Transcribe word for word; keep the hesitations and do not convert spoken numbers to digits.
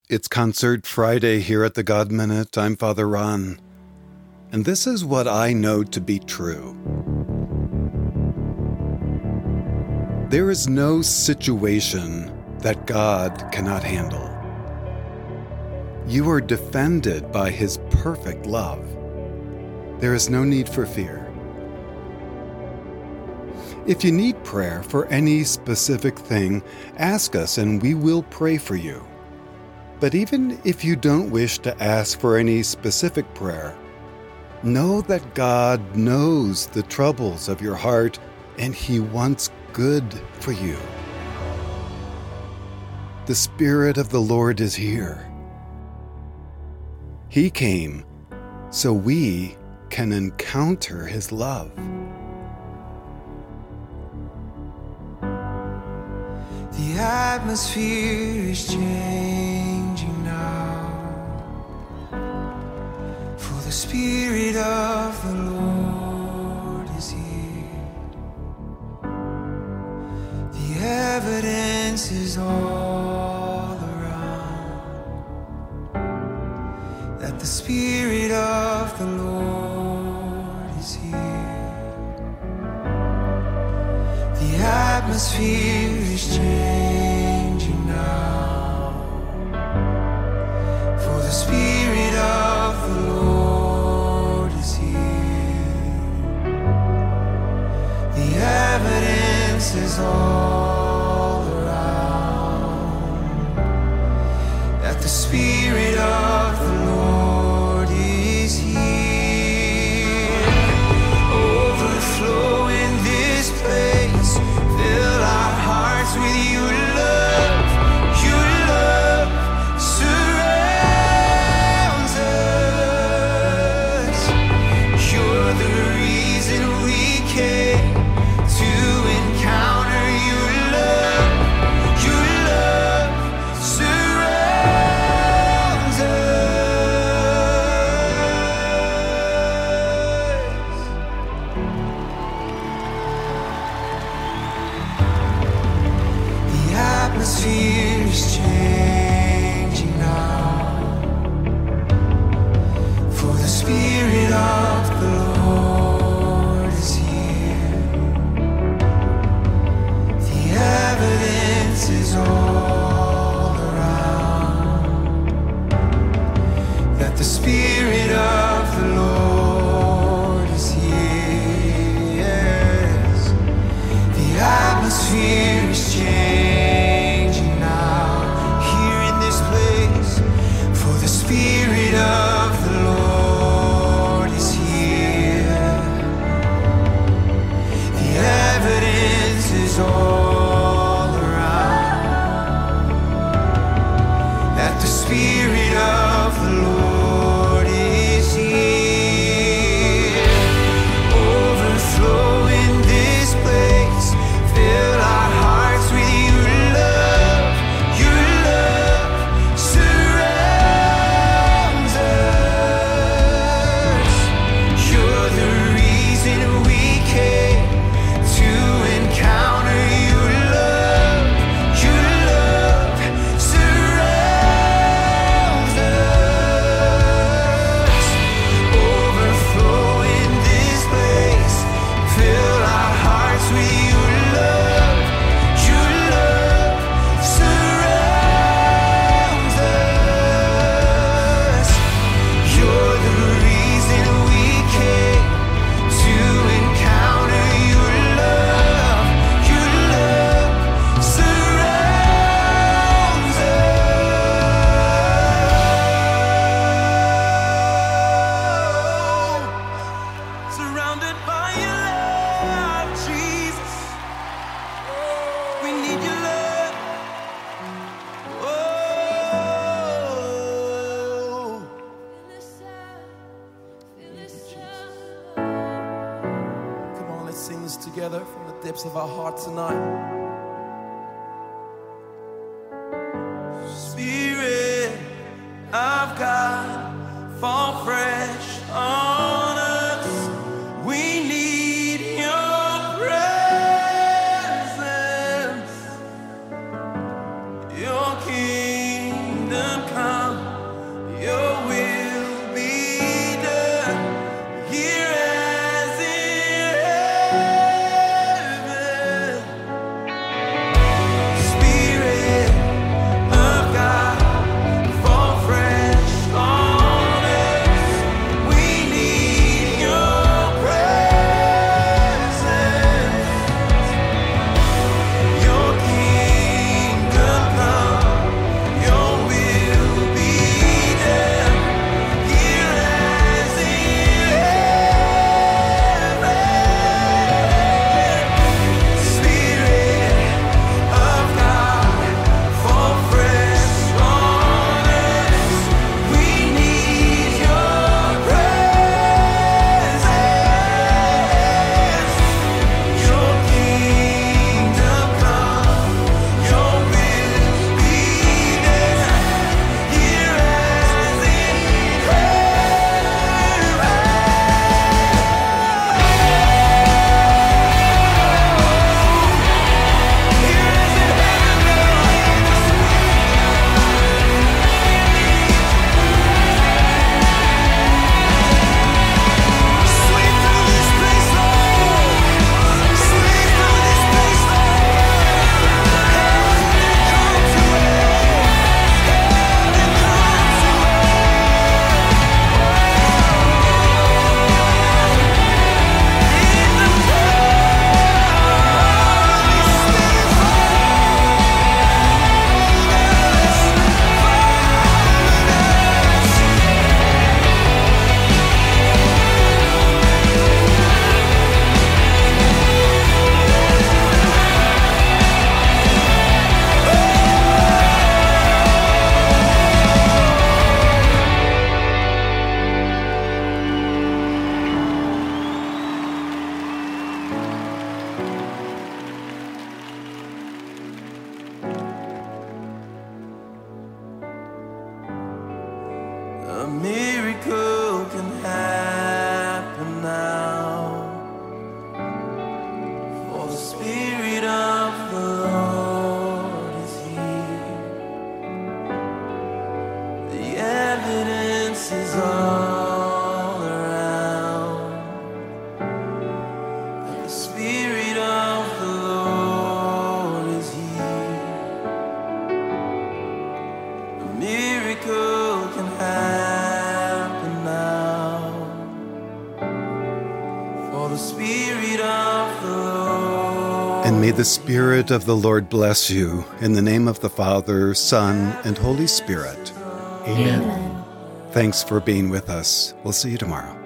It's Concert Friday here at the God Minute. I'm Father Ron, and this is what I know to be true. There is no situation that God cannot handle. You are defended by His perfect love. There is no need for fear. If you need prayer for any specific thing, ask us and we will pray for you. But even if you don't wish to ask for any specific prayer, know that God knows the troubles of your heart and He wants good for you. The Spirit of the Lord is here. He came so we can encounter His love. The atmosphere is changing now, for the Spirit of the Lord is here. The evidence is all around that the Spirit of the Lord is here. The atmosphere is changing now, for the Spirit of the Lord is here. The evidence is all around that the Spirit of the Lord is here. Overflow in this place, fill our hearts with your love. Your love surrounds us. You're the reason we came to encounter your love. Your love surrounds us. The atmosphere is changing now, for the Spirit of the Lord is here. The evidence is all around that the Spirit of the Lord is here. Yes. The atmosphere is changing now, here in this place, for the Spirit of the Lord is here. The evidence is all around that the Spirit of the Lord is here. Overflow in this place, fill our hearts with your love. Your love surrounds us. You're the reason we came to encounter your love. Your love surrounds us. Overflow in this place, fill our hearts with your love. Your love surrounds us. You're the reason we came to encounter your love. Your love surrounds us. Surrounded by your love, Jesus. We need your love. Oh. Come on, let's sing this together from the depths of our heart tonight. Spirit of God, fall fresh on us. We need your presence. Your kingdom come. A miracle can happen now. For the Spirit of the Lord is here. The evidence is all around that the Spirit of the Lord is here. A miracle can happen now. For the Spirit of the Lord. And may the Spirit of the Lord bless you, in the name of the Father, Son, and Holy Spirit. Amen. Thanks for being with us. We'll see you tomorrow.